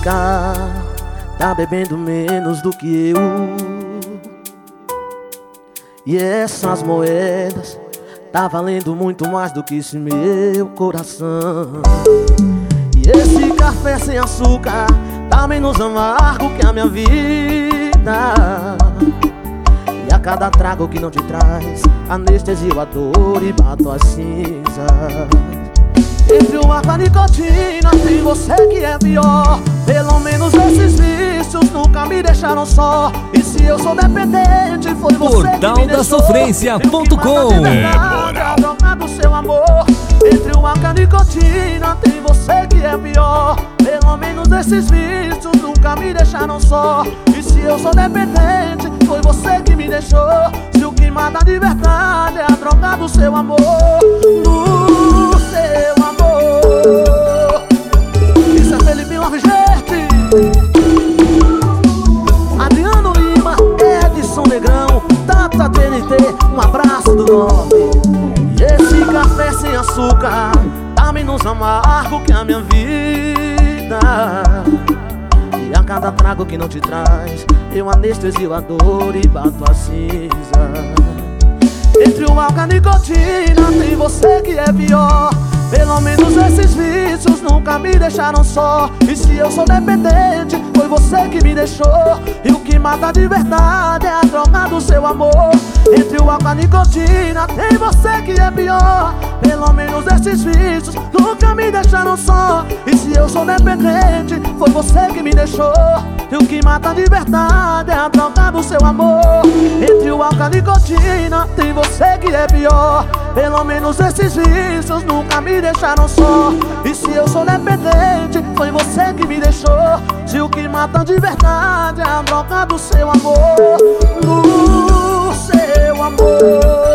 ficar, tá bebendo menos do que eu. E essas moedas tá valendo muito mais do que esse meu coração. E esse café sem açúcar tá menos amargo que a minha vida. E a cada trago que não te traz anestesia a dor e bato as cinzas. Entre o álcool e a nicotina tem você que é pior. Pelo menos esses vícios nunca me deixaram só. E se eu sou dependente, foi você que me deixou. Portaldasofrência.com. A droga do seu amor. Entre o álcool e a nicotina tem você que é pior. Pelo menos esses vícios nunca me deixaram só. E se eu sou dependente, foi você que me deixou. Se o que mata de verdade é a droga do seu amor. Do seu amor. Isso é Felipe Alves, gente. Adriano Lima, Edson Negrão, Tata TNT, um abraço do norte. E esse café sem açúcar tá menos amargo que a minha vida. E a cada trago que não te traz eu anestesio a dor e bato a cinza. Entre o álcool e a nicotina tem você que é pior. Pelo menos esses vícios nunca me deixaram só. E se eu sou dependente, foi você que me deixou. E o que mata de verdade é a droga do seu amor. Entre o álcool e a nicotina tem você que é pior. Pelo menos esses vícios nunca me deixaram só. E se eu sou dependente, foi você que me deixou. E o que mata de verdade é a droga do seu amor. Entre o álcool e a nicotina tem você que é pior. Pelo menos esses vícios nunca me deixaram só. E se eu sou dependente, foi você que me deixou. Se o que mata de verdade é a droga do seu amor. Do seu amor.